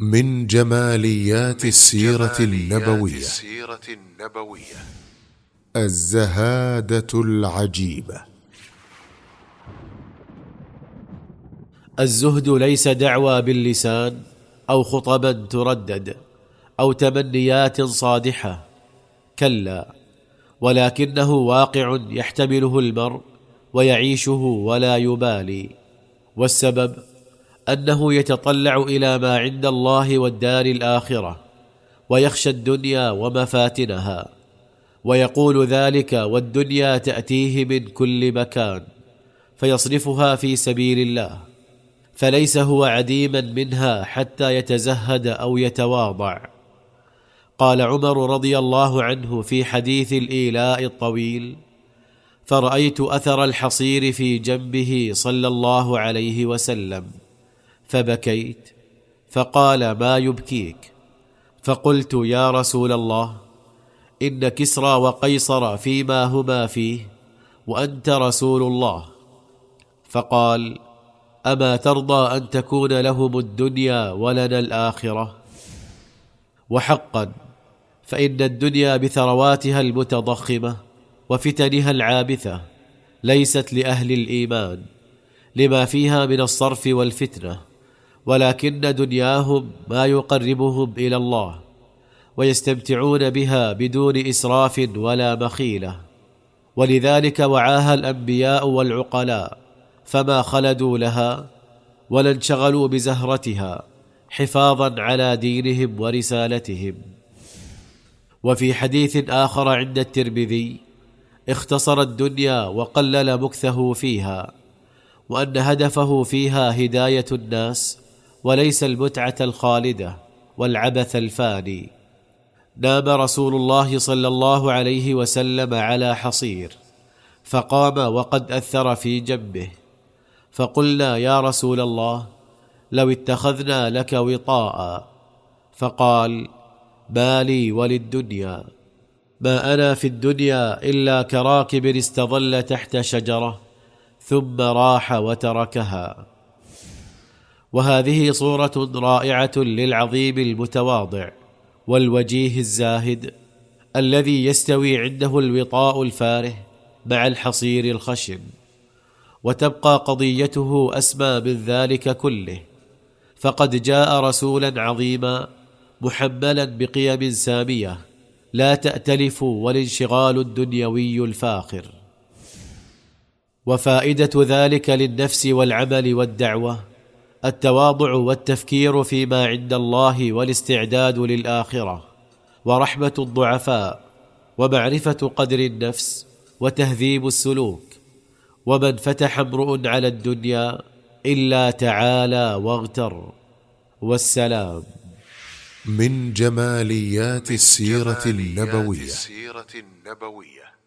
من جماليات السيرة النبوية الزهادة العجيبة. الزهد ليس دعوى باللسان أو خطبا تردد أو تمنيات صادحة، كلا، ولكنه واقع يحتمله المرء ويعيشه ولا يبالي. والسبب أنه يتطلع إلى ما عند الله والدار الآخرة، ويخشى الدنيا ومفاتنها، ويقول ذلك والدنيا تأتيه من كل مكان، فيصرفها في سبيل الله، فليس هو عديما منها حتى يتزهد أو يتواضع. قال عمر رضي الله عنه في حديث الإيلاء الطويل: فرأيت أثر الحصير في جنبه صلى الله عليه وسلم فبكيت، فقال: ما يبكيك؟ فقلت: يا رسول الله، إن كسرى وقيصر فيما هما فيه وأنت رسول الله. فقال: أما ترضى أن تكون لهم الدنيا ولنا الآخرة؟ وحقا، فإن الدنيا بثرواتها المتضخمة وفتنها العابثة ليست لأهل الإيمان لما فيها من الصرف والفتنة، ولكن دنياهم ما يقربهم إلى الله، ويستمتعون بها بدون إسراف ولا مخيلة. ولذلك وعاها الأنبياء والعقلاء، فما خلدوا لها ولا انشغلوا بزهرتها حفاظا على دينهم ورسالتهم. وفي حديث آخر عند الترمذي: اختصر الدنيا وقلل مكثه فيها، وأن هدفه فيها هداية الناس وليس المتعة الخالدة والعبث الفاني. نام رسول الله صلى الله عليه وسلم على حصير، فقام وقد أثر في جنبه، فقلنا: يا رسول الله، لو اتخذنا لك وطاء. فقال: ما لي وللدنيا؟ ما أنا في الدنيا إلا كراكب استظل تحت شجرة ثم راح وتركها. وهذه صورة رائعة للعظيم المتواضع والوجيه الزاهد الذي يستوي عنده الوطاء الفاره مع الحصير الخشن، وتبقى قضيته أسمى من ذلك كله، فقد جاء رسولا عظيما محملا بقيم سامية لا تأتلف والانشغال الدنيوي الفاخر. وفائدة ذلك للنفس والعمل والدعوة التواضع والتفكير فيما عند الله والاستعداد للآخرة، ورحمة الضعفاء، ومعرفة قدر النفس، وتهذيب السلوك. ومن فتح امرؤ على الدنيا إلا تعالى واغتر. والسلام. من جماليات السيرة النبوية